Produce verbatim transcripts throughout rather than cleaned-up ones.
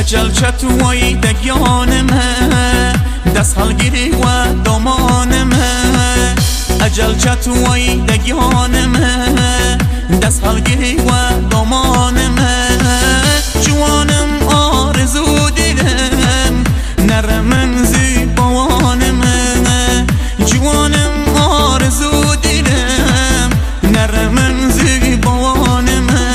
اجل چتوی دگیانمه دست هلگیری و دامانمه اجل چتوی دگیانمه دست هلگیری و دامانمه جوانم آرزو دیدم نرمن زیبوانمه جوانم آرزو دیدم نرمن زیبوانمه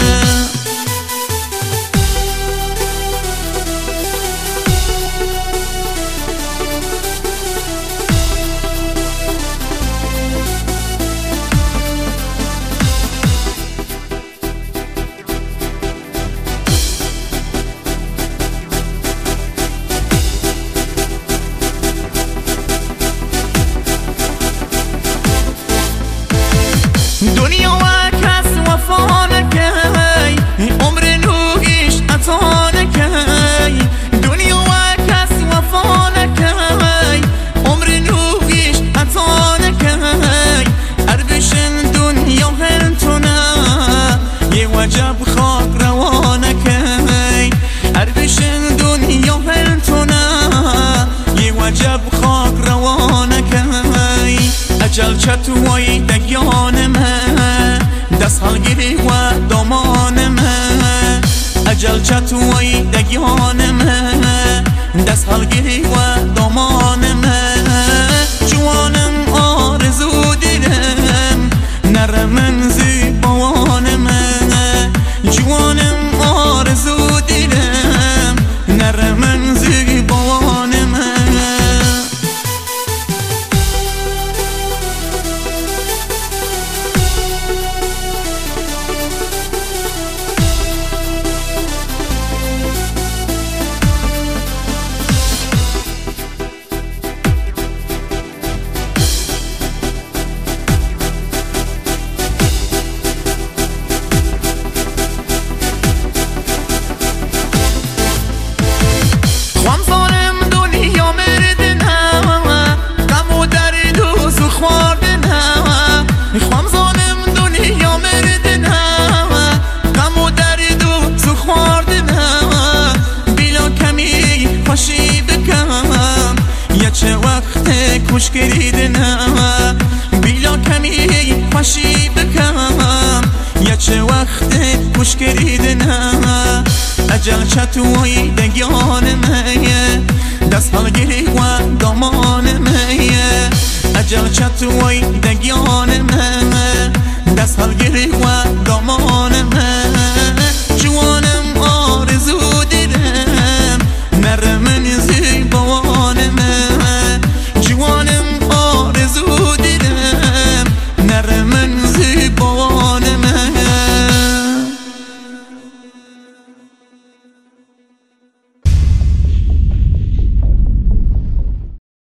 دنیا و کس وفا نکی عمر نوگیش عطا نکی دنیا و کس وفا نکی عمر نوگیش عطا نکی اربشن دنیا هلتونه یه وجب خاک روانکی اربشن دنیا هلتونه یه وجب خاک روانکی اجل چتوی دگیانمه دست هلگیری و دامانمه اجل چتوی دگیانمه دست هلگیری و دامانمه جوانم آرزو دیدم نرمن زیبوانمه جوانم آرزو دیدم نرمن زیبوانمه میخوام ظالم دنیا مردنه غم و درد و تو خواردنه بیلا کمی خوشی بکم یا چه وقت کش کردنه بیلا کمی خوشی بکم یا چه وقت کش کردنه اجل چتوی دگیانمه دست هلگیری و دامانمه اجل چتوی دگیانمه